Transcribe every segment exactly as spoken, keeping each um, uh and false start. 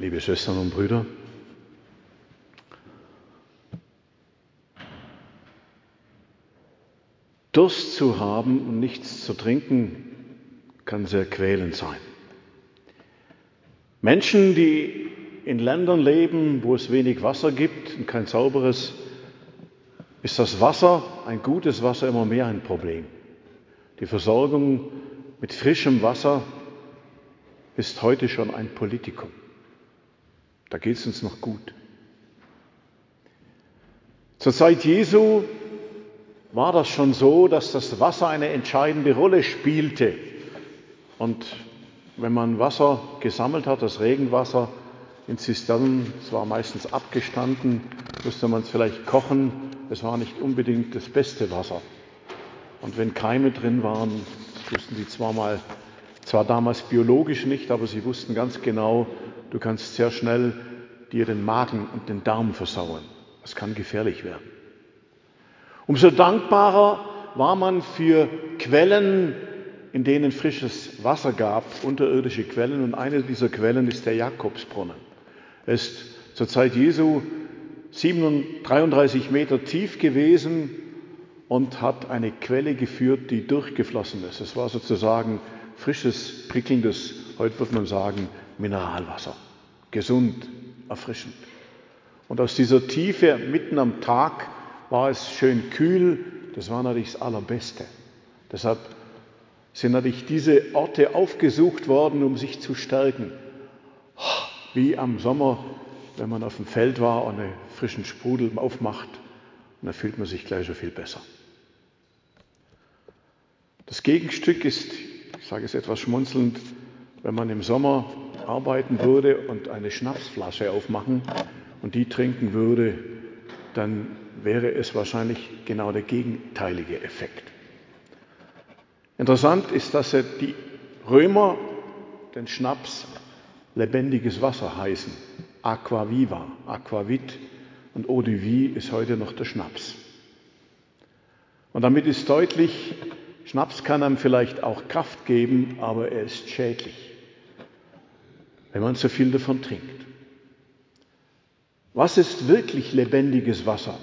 liebe Schwestern und Brüder. Durst zu haben und nichts zu trinken, kann sehr quälend sein. Menschen, die in Ländern leben, wo es wenig Wasser gibt und kein sauberes, ist das Wasser, ein gutes Wasser, immer mehr ein Problem. Die Versorgung mit frischem Wasser ist heute schon ein Politikum. Da geht es uns noch gut. Zur Zeit Jesu war das schon so, dass das Wasser eine entscheidende Rolle spielte. Und wenn man Wasser gesammelt hat, das Regenwasser in Zisternen, es war meistens abgestanden, musste man es vielleicht kochen, es war nicht unbedingt das beste Wasser. Und wenn Keime drin waren, das wussten sie zwar mal, zwar damals biologisch nicht, aber sie wussten ganz genau, du kannst sehr schnell dir den Magen und den Darm versauen. Das kann gefährlich werden. Umso dankbarer war man für Quellen, in denen frisches Wasser gab, unterirdische Quellen. Und eine dieser Quellen ist der Jakobsbrunnen. Er ist zur Zeit Jesu dreiunddreißig Meter tief gewesen und hat eine Quelle geführt, die durchgeflossen ist. Es war sozusagen frisches, prickelndes, heute würde man sagen, Mineralwasser. Gesund, erfrischend. Und aus dieser Tiefe mitten am Tag war es schön kühl. Das war natürlich das Allerbeste. Deshalb sind natürlich diese Orte aufgesucht worden, um sich zu stärken. Wie am Sommer, wenn man auf dem Feld war und einen frischen Sprudel aufmacht, und dann fühlt man sich gleich schon viel besser. Das Gegenstück ist, ich sage es etwas schmunzelnd, wenn man im Sommer arbeiten würde und eine Schnapsflasche aufmachen und die trinken würde, dann wäre es wahrscheinlich genau der gegenteilige Effekt. Interessant ist, dass die Römer den Schnaps lebendiges Wasser heißen. Aqua viva, Aquavit und Eau de vie ist heute noch der Schnaps. Und damit ist deutlich, Schnaps kann einem vielleicht auch Kraft geben, aber er ist schädlich, wenn man zu viel davon trinkt. Was ist wirklich lebendiges Wasser?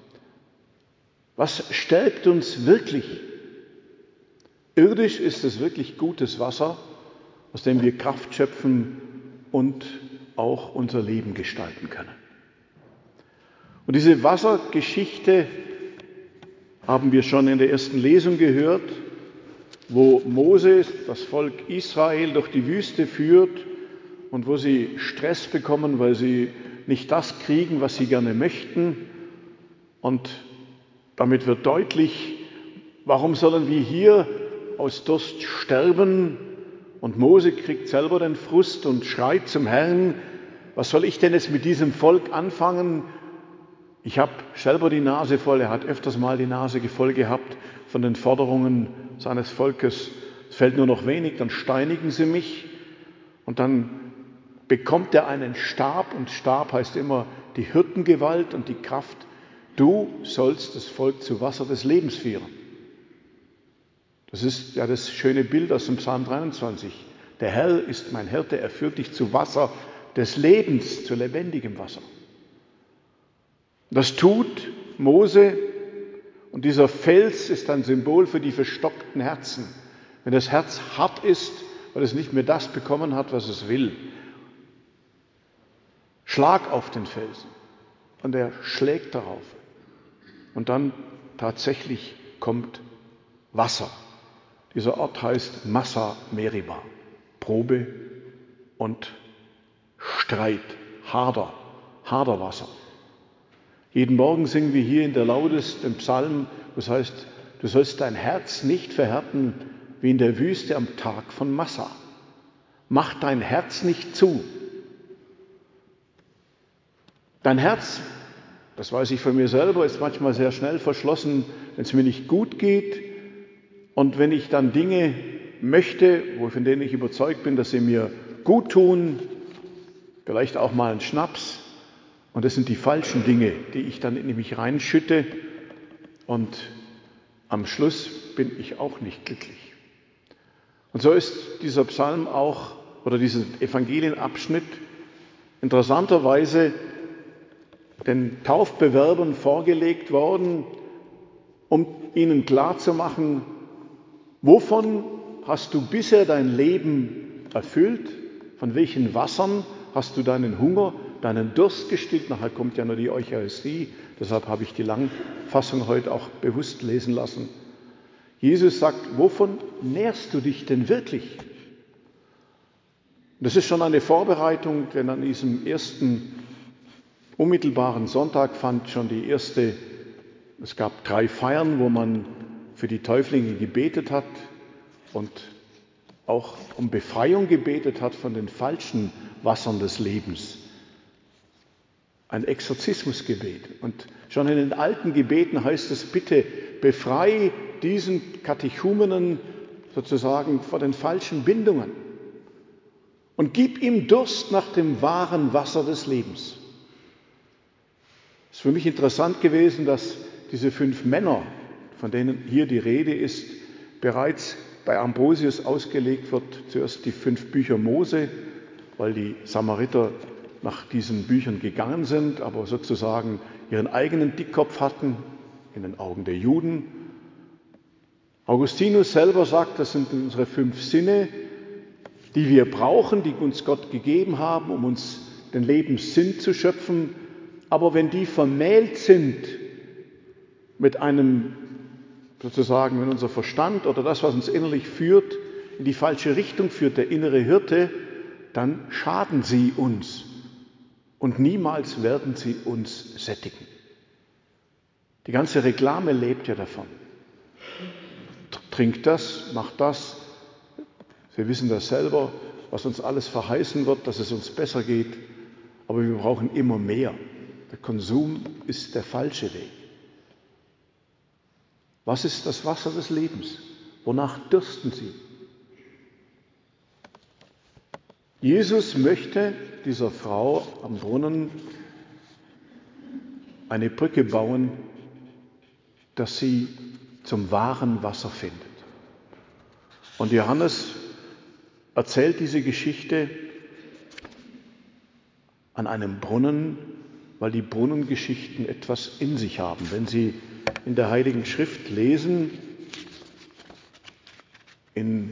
Was stärkt uns wirklich? Irdisch ist es wirklich gutes Wasser, aus dem wir Kraft schöpfen und auch unser Leben gestalten können. Und diese Wassergeschichte haben wir schon in der ersten Lesung gehört, wo Mose das Volk Israel durch die Wüste führt und wo sie Stress bekommen, weil sie nicht das kriegen, was sie gerne möchten. Und damit wird deutlich, warum sollen wir hier aus Durst sterben? Und Mose kriegt selber den Frust und schreit zum Herrn, was soll ich denn jetzt mit diesem Volk anfangen? Ich habe selber die Nase voll, er hat öfters mal die Nase voll gehabt von den Forderungen seines Volkes. Es fällt nur noch wenig, dann steinigen sie mich. Und dann bekommt er einen Stab, und Stab heißt immer die Hirtengewalt und die Kraft. Du sollst das Volk zu Wasser des Lebens führen. Das ist ja das schöne Bild aus dem Psalm dreiundzwanzig. Der Herr ist mein Hirte, er führt dich zu Wasser des Lebens, zu lebendigem Wasser. Das tut Mose, und dieser Fels ist ein Symbol für die verstockten Herzen. Wenn das Herz hart ist, weil es nicht mehr das bekommen hat, was es will, schlag auf den Felsen, und er schlägt darauf. Und dann tatsächlich kommt Wasser. Dieser Ort heißt Massa Meribah, Probe und Streit, Hader, Haderwasser. Jeden Morgen singen wir hier in der Laudes den Psalm, das heißt, du sollst dein Herz nicht verhärten wie in der Wüste am Tag von Massa. Mach dein Herz nicht zu. Dein Herz, das weiß ich von mir selber, ist manchmal sehr schnell verschlossen, wenn es mir nicht gut geht. Und wenn ich dann Dinge möchte, von denen ich überzeugt bin, dass sie mir gut tun, vielleicht auch mal einen Schnaps, und das sind die falschen Dinge, die ich dann in mich reinschütte, und am Schluss bin ich auch nicht glücklich. Und so ist dieser Psalm auch, oder dieser Evangelienabschnitt interessanterweise den Taufbewerbern vorgelegt worden, um ihnen klarzumachen, wovon hast du bisher dein Leben erfüllt, von welchen Wassern hast du deinen Hunger, deinen Durst gestillt. Nachher kommt ja nur die Eucharistie, deshalb habe ich die Langfassung heute auch bewusst lesen lassen. Jesus sagt, wovon nährst du dich denn wirklich? Das ist schon eine Vorbereitung, denn an diesem ersten unmittelbaren Sonntag fand schon die erste, es gab drei Feiern, wo man für die Täuflinge gebetet hat und auch um Befreiung gebetet hat von den falschen Wassern des Lebens. Ein Exorzismusgebet. Und schon in den alten Gebeten heißt es, bitte befreie diesen Katechumenen sozusagen vor den falschen Bindungen und gib ihm Durst nach dem wahren Wasser des Lebens. Es ist für mich interessant gewesen, dass diese fünf Männer, von denen hier die Rede ist, bereits bei Ambrosius ausgelegt wird, zuerst die fünf Bücher Mose, weil die Samariter nach diesen Büchern gegangen sind, aber sozusagen ihren eigenen Dickkopf hatten in den Augen der Juden. Augustinus selber sagt, das sind unsere fünf Sinne, die wir brauchen, die uns Gott gegeben haben, um uns den Lebenssinn zu schöpfen. Aber wenn die vermählt sind mit einem, sozusagen, wenn unser Verstand oder das, was uns innerlich führt, in die falsche Richtung führt, der innere Hirte, dann schaden sie uns und niemals werden sie uns sättigen. Die ganze Reklame lebt ja davon. Trink das, mach das. Wir wissen das selber, was uns alles verheißen wird, dass es uns besser geht. Aber wir brauchen immer mehr. Der Konsum ist der falsche Weg. Was ist das Wasser des Lebens? Wonach dürsten Sie? Jesus möchte dieser Frau am Brunnen eine Brücke bauen, dass sie zum wahren Wasser findet. Und Johannes erzählt diese Geschichte an einem Brunnen, weil die Brunnengeschichten etwas in sich haben. Wenn Sie in der Heiligen Schrift lesen, in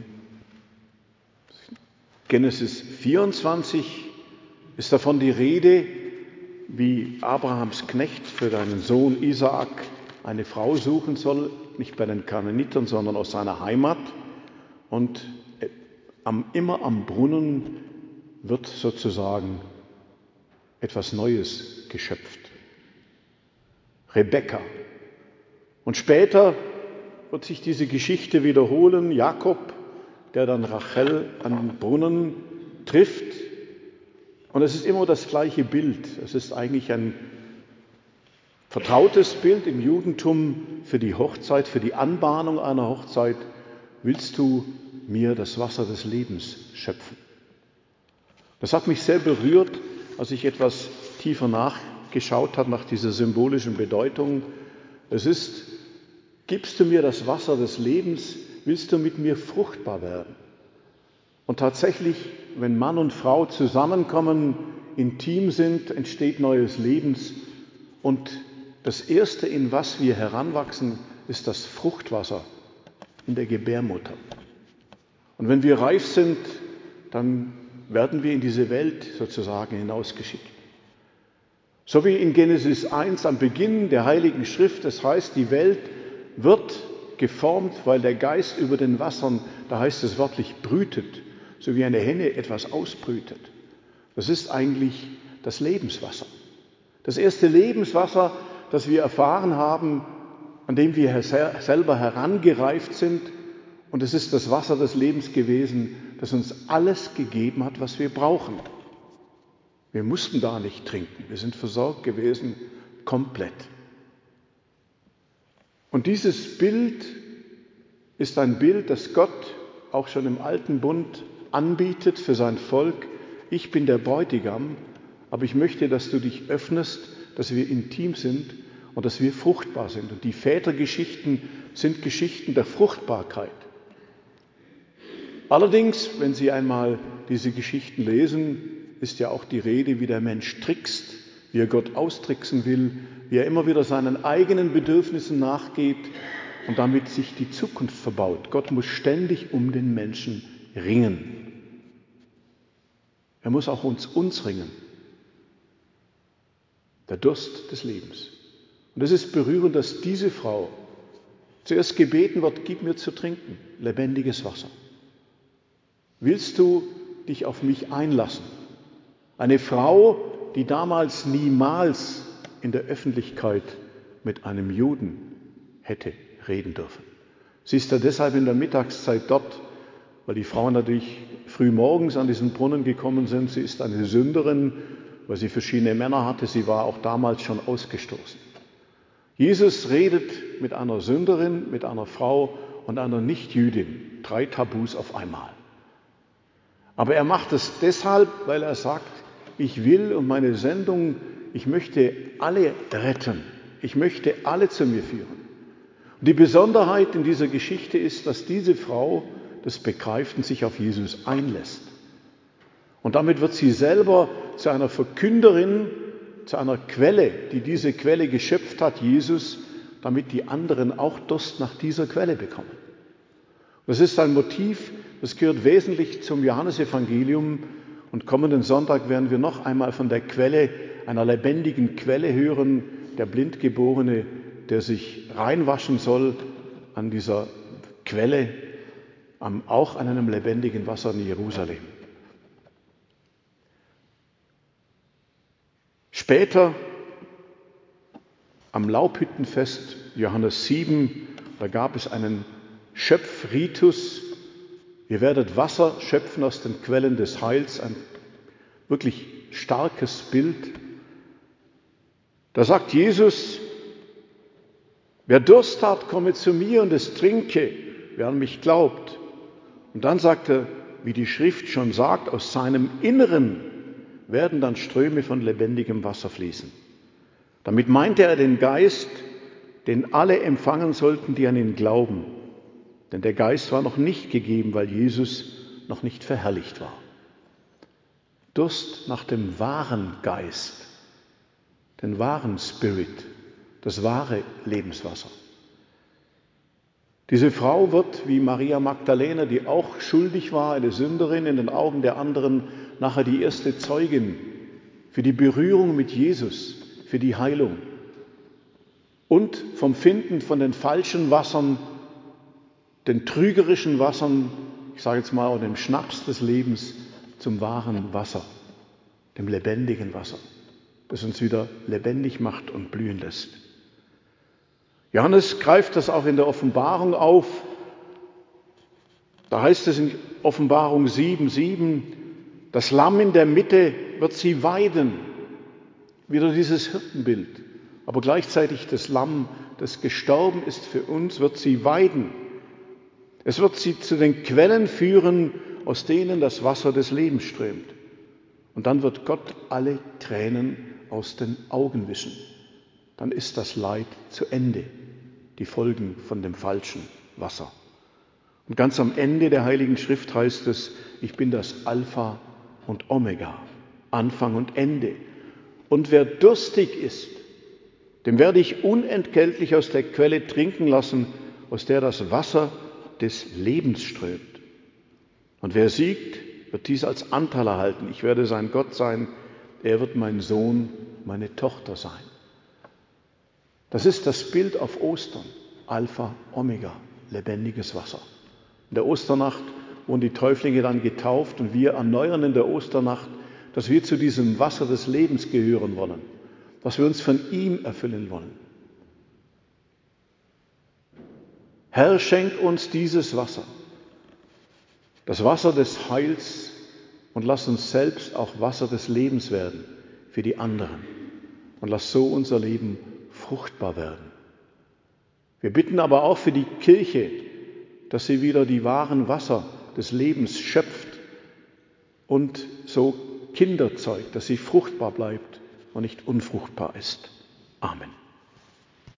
Genesis vierundzwanzig ist davon die Rede, wie Abrahams Knecht für seinen Sohn Isaak eine Frau suchen soll, nicht bei den Kanaanitern, sondern aus seiner Heimat. Und am, immer am Brunnen wird sozusagen etwas Neues geschöpft. Rebekka. Und später wird sich diese Geschichte wiederholen. Jakob, der dann Rachel am Brunnen trifft. Und es ist immer das gleiche Bild. Es ist eigentlich ein vertrautes Bild im Judentum für die Hochzeit, für die Anbahnung einer Hochzeit. Willst du mir das Wasser des Lebens schöpfen? Das hat mich sehr berührt, als ich etwas tiefer nachgeschaut habe nach dieser symbolischen Bedeutung. Es ist, gibst du mir das Wasser des Lebens, willst du mit mir fruchtbar werden? Und tatsächlich, wenn Mann und Frau zusammenkommen, intim sind, entsteht neues Lebens. Und das Erste, in was wir heranwachsen, ist das Fruchtwasser in der Gebärmutter. Und wenn wir reif sind, dann werden wir in diese Welt sozusagen hinausgeschickt. So wie in Genesis eins am Beginn der Heiligen Schrift, das heißt, die Welt wird geformt, weil der Geist über den Wassern, da heißt es wörtlich, brütet, so wie eine Henne etwas ausbrütet. Das ist eigentlich das Lebenswasser. Das erste Lebenswasser, das wir erfahren haben, an dem wir selber herangereift sind. Und es ist das Wasser des Lebens gewesen, das uns alles gegeben hat, was wir brauchen. Wir mussten da nicht trinken. Wir sind versorgt gewesen, komplett. Und dieses Bild ist ein Bild, das Gott auch schon im Alten Bund anbietet für sein Volk. Ich bin der Bräutigam, aber ich möchte, dass du dich öffnest, dass wir intim sind und dass wir fruchtbar sind. Und die Vätergeschichten sind Geschichten der Fruchtbarkeit. Allerdings, wenn Sie einmal diese Geschichten lesen, ist ja auch die Rede, wie der Mensch trickst, wie er Gott austricksen will, wie er immer wieder seinen eigenen Bedürfnissen nachgeht und damit sich die Zukunft verbaut. Gott muss ständig um den Menschen ringen. Er muss auch uns, uns ringen. Der Durst des Lebens. Und es ist berührend, dass diese Frau zuerst gebeten wird, gib mir zu trinken, lebendiges Wasser. Willst du dich auf mich einlassen? Eine Frau, die damals niemals in der Öffentlichkeit mit einem Juden hätte reden dürfen. Sie ist ja deshalb in der Mittagszeit dort, weil die Frauen natürlich früh morgens an diesen Brunnen gekommen sind. Sie ist eine Sünderin, weil sie verschiedene Männer hatte. Sie war auch damals schon ausgestoßen. Jesus redet mit einer Sünderin, mit einer Frau und einer Nichtjüdin. Drei Tabus auf einmal. Aber er macht es deshalb, weil er sagt, ich will und meine Sendung, ich möchte alle retten. Ich möchte alle zu mir führen. Und die Besonderheit in dieser Geschichte ist, dass diese Frau das begreift und sich auf Jesus einlässt. Und damit wird sie selber zu einer Verkünderin, zu einer Quelle, die diese Quelle geschöpft hat, Jesus, damit die anderen auch Durst nach dieser Quelle bekommen. Das ist ein Motiv, das gehört wesentlich zum Johannesevangelium. Und kommenden Sonntag werden wir noch einmal von der Quelle, einer lebendigen Quelle hören, der Blindgeborene, der sich reinwaschen soll an dieser Quelle, auch an einem lebendigen Wasser in Jerusalem. Später am Laubhüttenfest, Johannes sieben, da gab es einen Schöpfritus. Ihr werdet Wasser schöpfen aus den Quellen des Heils, ein wirklich starkes Bild. Da sagt Jesus, wer Durst hat, komme zu mir und es trinke, wer an mich glaubt. Und dann sagt er, wie die Schrift schon sagt, aus seinem Inneren werden dann Ströme von lebendigem Wasser fließen. Damit meinte er den Geist, den alle empfangen sollten, die an ihn glauben. Denn der Geist war noch nicht gegeben, weil Jesus noch nicht verherrlicht war. Durst nach dem wahren Geist, den wahren Spirit, das wahre Lebenswasser. Diese Frau wird, wie Maria Magdalena, die auch schuldig war, eine Sünderin in den Augen der anderen, nachher die erste Zeugin für die Berührung mit Jesus, für die Heilung und vom Finden von den falschen Wassern, den trügerischen Wassern, ich sage jetzt mal, dem Schnaps des Lebens zum wahren Wasser, dem lebendigen Wasser, das uns wieder lebendig macht und blühen lässt. Johannes greift das auch in der Offenbarung auf. Da heißt es in Offenbarung sieben, sieben, das Lamm in der Mitte wird sie weiden. Wieder dieses Hirtenbild. Aber gleichzeitig das Lamm, das gestorben ist für uns, wird sie weiden. Es wird sie zu den Quellen führen, aus denen das Wasser des Lebens strömt. Und dann wird Gott alle Tränen aus den Augen wischen. Dann ist das Leid zu Ende, die Folgen von dem falschen Wasser. Und ganz am Ende der Heiligen Schrift heißt es, ich bin das Alpha und Omega, Anfang und Ende. Und wer durstig ist, dem werde ich unentgeltlich aus der Quelle trinken lassen, aus der das Wasser des Lebens strömt. Und wer siegt, wird dies als Anteil erhalten. Ich werde sein Gott sein, er wird mein Sohn, meine Tochter sein. Das ist das Bild auf Ostern, Alpha, Omega, lebendiges Wasser. In der Osternacht wurden die Täuflinge dann getauft und wir erneuern in der Osternacht, dass wir zu diesem Wasser des Lebens gehören wollen, dass wir uns von ihm erfüllen wollen. Herr, schenk uns dieses Wasser, das Wasser des Heils, und lass uns selbst auch Wasser des Lebens werden für die anderen. Und lass so unser Leben fruchtbar werden. Wir bitten aber auch für die Kirche, dass sie wieder die wahren Wasser des Lebens schöpft und so Kinder zeugt, dass sie fruchtbar bleibt und nicht unfruchtbar ist. Amen.